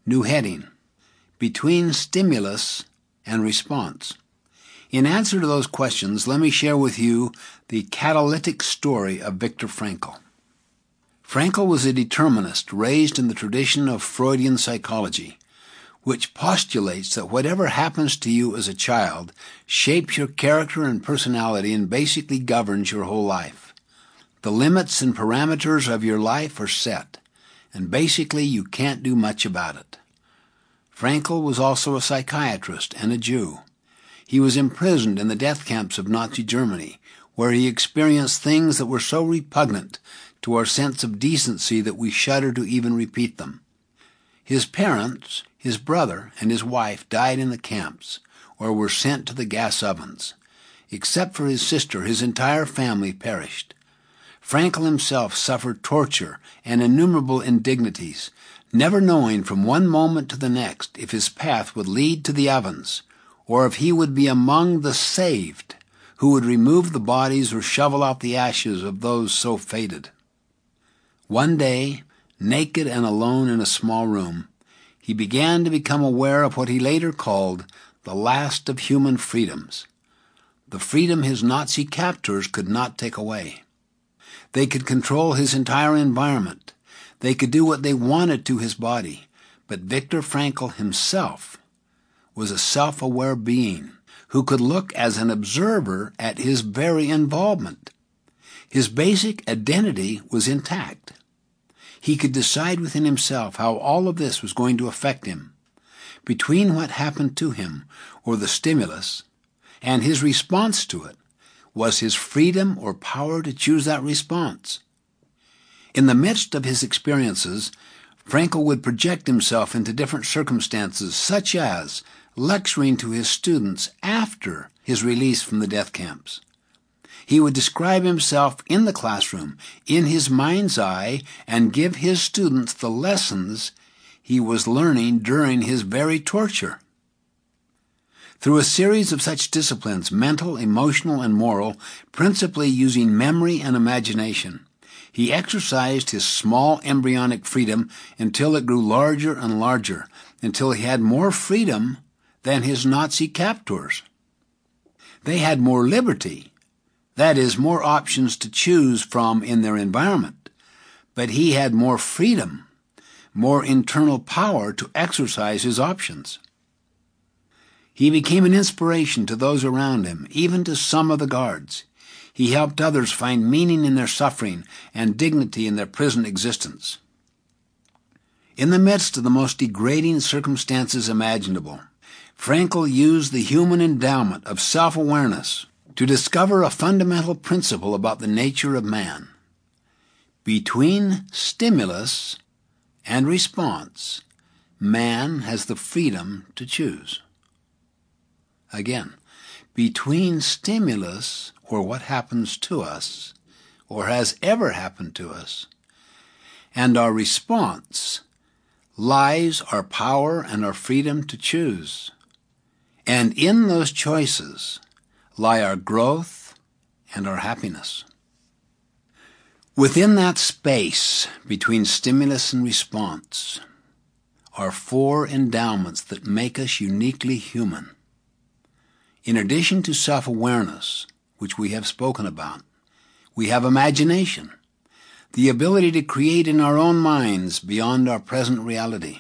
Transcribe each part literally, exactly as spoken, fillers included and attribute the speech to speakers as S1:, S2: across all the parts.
S1: New heading: Between Stimulus and Response. In answer to those questions, let me share with you the catalytic story of Viktor Frankl. Frankl was a determinist raised in the tradition of Freudian psychology, which postulates that whatever happens to you as a child shapes your character and personality and basically governs your whole life. The limits and parameters of your life are set, and basically you can't do much about it. Frankl was also a psychiatrist and a Jew. He was imprisoned in the death camps of Nazi Germany, where he experienced things that were so repugnant to our sense of decency that we shudder to even repeat them. His parents, his brother, and his wife died in the camps, or were sent to the gas ovens. Except for his sister, his entire family perished. Frankl himself suffered torture and innumerable indignities, never knowing from one moment to the next if his path would lead to the ovens, or if he would be among the saved, who would remove the bodies or shovel out the ashes of those so fated. One day, naked and alone in a small room, he began to become aware of what he later called the last of human freedoms, the freedom his Nazi captors could not take away. They could control his entire environment. They could do what they wanted to his body. But Viktor Frankl himself was a self-aware being who could look as an observer at his very involvement. His basic identity was intact. He could decide within himself how all of this was going to affect him. Between what happened to him, or the stimulus, and his response to it, was his freedom or power to choose that response. In the midst of his experiences, Frankl would project himself into different circumstances, such as lecturing to his students after his release from the death camps. He would describe himself in the classroom, in his mind's eye, and give his students the lessons he was learning during his very torture. Through a series of such disciplines, mental, emotional, and moral, principally using memory and imagination, he exercised his small embryonic freedom until it grew larger and larger, until he had more freedom than his Nazi captors. They had more liberty, that is, more options to choose from in their environment, but he had more freedom, more internal power to exercise his options. He became an inspiration to those around him, even to some of the guards. He helped others find meaning in their suffering and dignity in their present existence. In the midst of the most degrading circumstances imaginable, Frankl used the human endowment of self-awareness to discover a fundamental principle about the nature of man. Between stimulus and response, man has the freedom to choose. Again, between stimulus, or what happens to us, or has ever happened to us, and our response, lies our power and our freedom to choose. And in those choices lie our growth and our happiness. Within that space between stimulus and response are four endowments that make us uniquely human. In addition to self-awareness, which we have spoken about, we have imagination, the ability to create in our own minds beyond our present reality.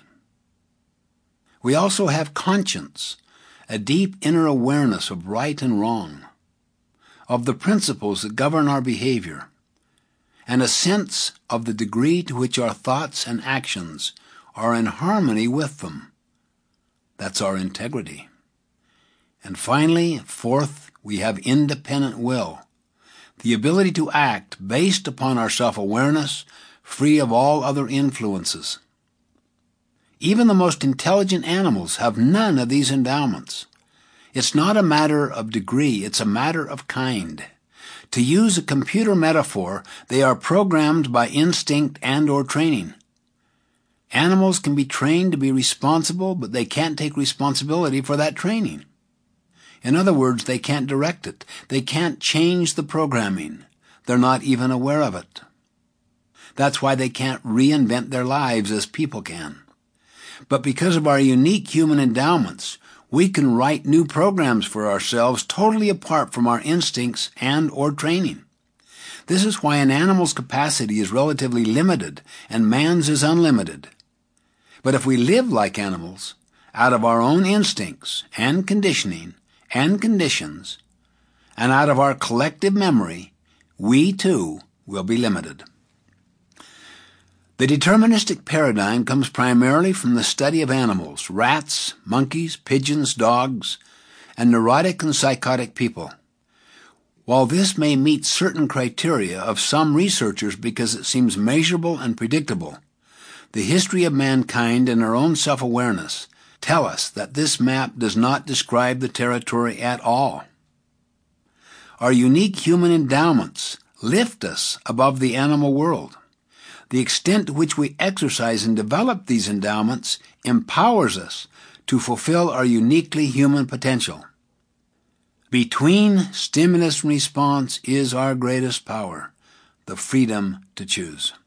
S1: We also have conscience, a deep inner awareness of right and wrong, of the principles that govern our behavior, and a sense of the degree to which our thoughts and actions are in harmony with them. That's our integrity. And finally, fourth, we have independent will, the ability to act based upon our self-awareness, free of all other influences. Even the most intelligent animals have none of these endowments. It's not a matter of degree, it's a matter of kind. To use a computer metaphor, they are programmed by instinct and or training. Animals can be trained to be responsible, but they can't take responsibility for that training. In other words, they can't direct it. They can't change the programming. They're not even aware of it. That's why they can't reinvent their lives as people can. But because of our unique human endowments, we can write new programs for ourselves totally apart from our instincts and or training. This is why an animal's capacity is relatively limited and man's is unlimited. But if we live like animals, out of our own instincts and conditioning and conditions, and out of our collective memory, we too will be limited. The deterministic paradigm comes primarily from the study of animals, rats, monkeys, pigeons, dogs, and neurotic and psychotic people. While this may meet certain criteria of some researchers because it seems measurable and predictable, the history of mankind and our own self-awareness tell us that this map does not describe the territory at all. Our unique human endowments lift us above the animal world. The extent to which we exercise and develop these endowments empowers us to fulfill our uniquely human potential. Between stimulus and response is our greatest power, the freedom to choose.